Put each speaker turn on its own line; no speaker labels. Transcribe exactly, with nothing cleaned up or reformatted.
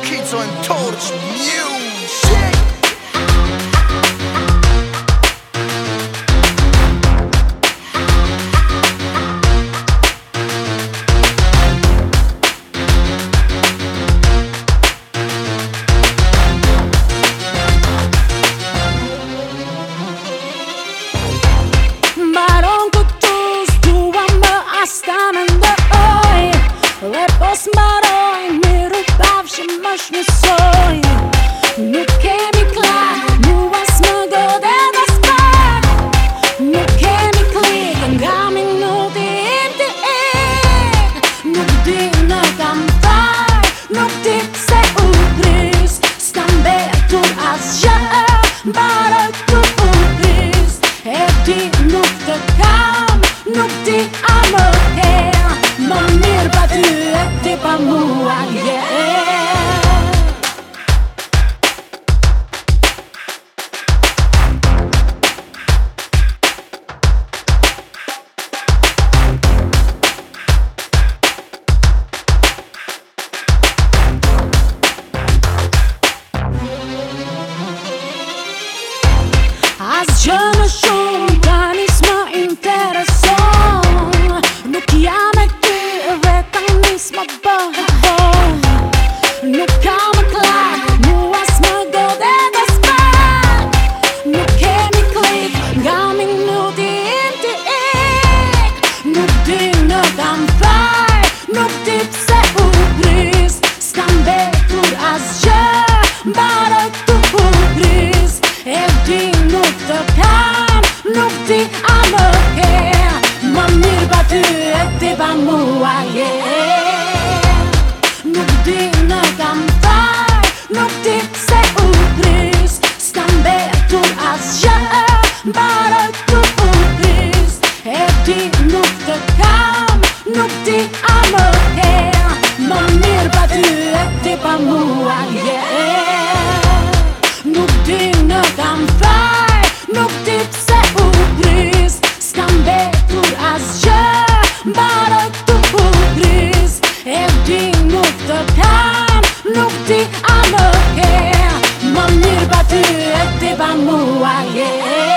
Kizo and Torch Music.
Lepos mbaroj, miru bavshim është njësoj. Nuk kemi klak, mua s'më godet as pak. Nuk kemi klik, nga minuti im të ik. Nuk di në kam far, nuk di pse u pris. S'kam betur asgjë, mbaroj tu u pris. E di nuk të kam, nuk di a më her. Më mirë pa ty e ti pa mua, yeah. Asgjë më shumë tani s'më intereson. Nuk jam e ty dhe tani s'më bëhet bon. Nuk kam klak, mua s'më godet as pak. Nuk kemi klik, nga minuti im të ik. Nuk di në kam far, nuk di pse u pris. S'kam betur asgjë, mbaroj tu u pris. E di nuk të kam, nuk di a më her. Më mirë pa ty e ti pa mua, yeah. Nuk di në kam far, nuk di pse u pris. S'kam betur asgjë, mbaroj tu u pris. E di nuk të kam, nuk di a më her. Më mirë pa ty e ti pa mua, yeah. Nuk di në kam far, nuk di pse u pris. S'kam betur asgjë, mbaroj tu u pris. E di nuk të kam, nuk di a më her. Më mirë pa ty e ti pa mua, yeah.